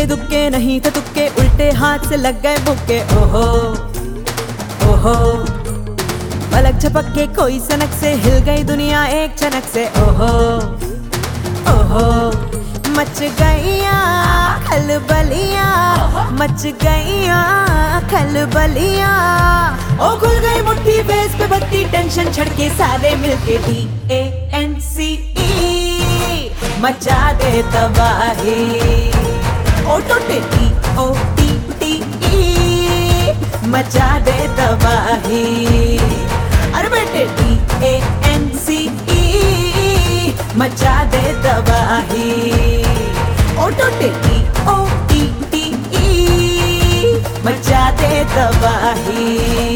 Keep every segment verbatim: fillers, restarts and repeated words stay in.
दुक्के नहीं थे तुक्के, उल्टे हाथ से लग गए मुक्के। ओहो ओहो पलक झपक के कोई सनक से हिल गई दुनिया एक चनक से। ओहो ओहो मच गईया खलबलियां, मच गईया खलबलियां। ओ खुल गई मुट्ठी फेस पे बत्ती, टेंशन छड़के सारे मिलके डी ए एन सी ई मचा दे तबाही। ओ टो टी ओ टी टी ई मचा दे तबाही। अरे बेटे डी ए एन सी ई मचा दे तबाही। ओ टो टी ओ टी टी ई मचा दे तबाही।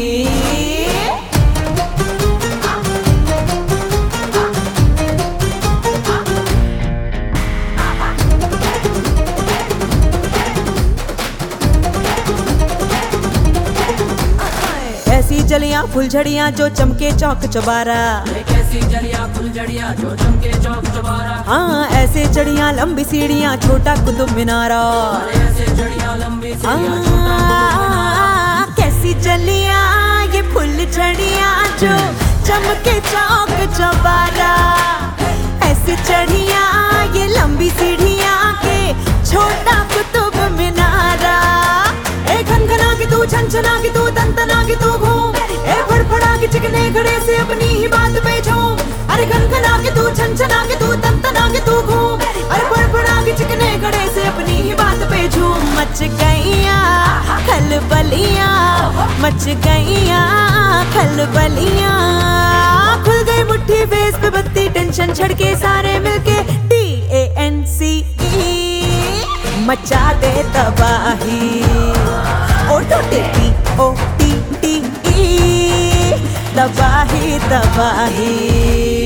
कैसी जलियां फुलझड़ियां जो चमके चौक चबारा, कैसी जलियां फुलझड़ियां जो चमके चौक चबारा। हाँ ऐसे चढ़ियां लंबी सीढ़ियां छोटा कुतुब मीनारा। ऐसे चढ़ियां लंबी सीढ़ियां छोटा कुतुब मीनारा। कैसी जलियां ये फुलझड़ियां जो चमके चौक चबारा। ऐसी चढ़ियां ये लंबी सीढ़ियां के छोटा कुतुब मीनारा। ए खनखना के तू छनछना के तू तनतना के तू घूम, ए फड़फड़ा के चिकने घड़े से अपनी ही बात पे झूम। अरे खनखना के तू छनछना के तू तनतना के तू घूम, अरे फड़फड़ा के चिकने घड़े से अपनी ही बात पे झूम। मच गईया खलबलियां, मच गईया खलबलियां। खुल गई मुट्ठी फेस पे बत्ती, टेंशन छड़के सारे मिलके डी ए एन सी ई मचा दे तबाही। ओ टो टी ओ टी टी ई तबाही तबाही।